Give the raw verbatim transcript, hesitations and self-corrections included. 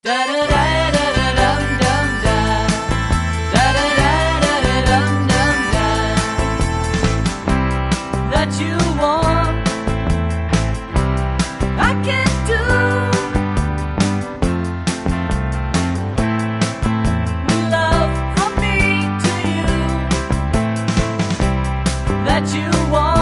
That you want, I can do. Love from me to you, that you want.